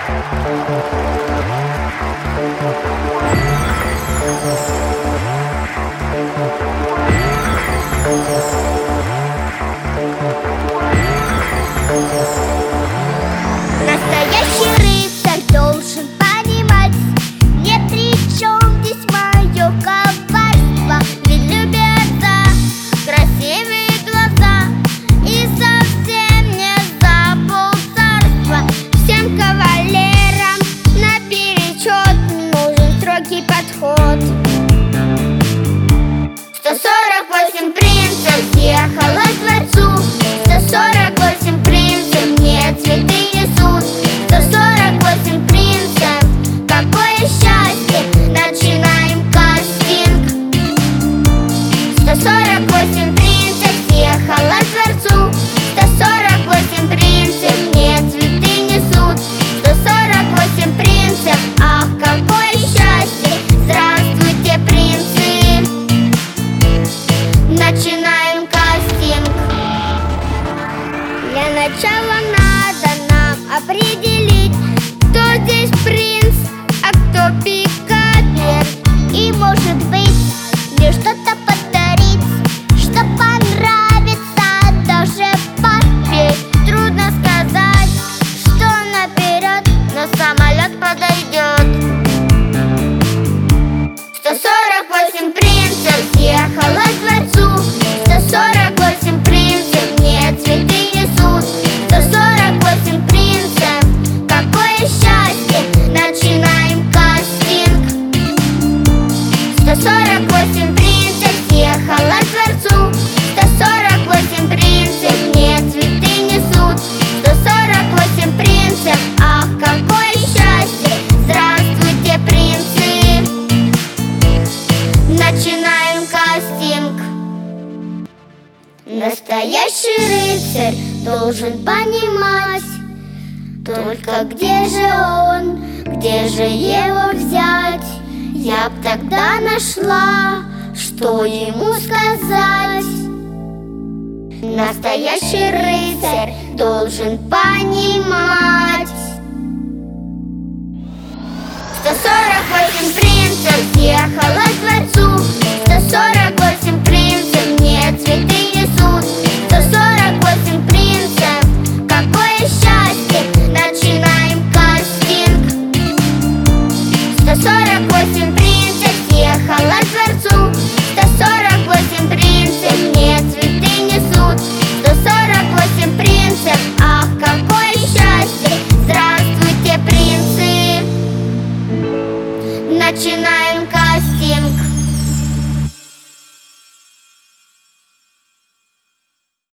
Настоящий рыцарь должен понимать, ни при чем здесь мое коварство. Ведь любят за красивые глаза и совсем не за полцарства. Всем кавалерам наперечет нужен строгий подход. 148 принцев съехало к дворцу, 148 принцев мне цветы несут. 148 принцев, какое счастье, начинаем кастинг. 148 принцев съехало к дворцу, 148 принцев мне цветы несут. 148 принцев, ах, какое счастье, здравствуйте, принцы. Начинаем кастинг. Для начала надо нам определить, кто здесь принц, а кто пикапер. И может быть мне что-то подарить, что понравится даже папе. Трудно сказать, что наперед, но самолет подойдет. 148 принцев съехало к дворцу, 148 принцев мне цветы несут. 148 принцев, какое счастье, начинаем кастинг. 148 принцев съехало к дворцу, 148 принцев мне цветы несут. 148 принцев, ах, какое счастье, здравствуйте, принцы. Начинаем кастинг. Настоящий рыцарь должен понимать, только где же он, где же его взять? Я б тогда нашла, что ему сказать. Настоящий рыцарь должен понимать,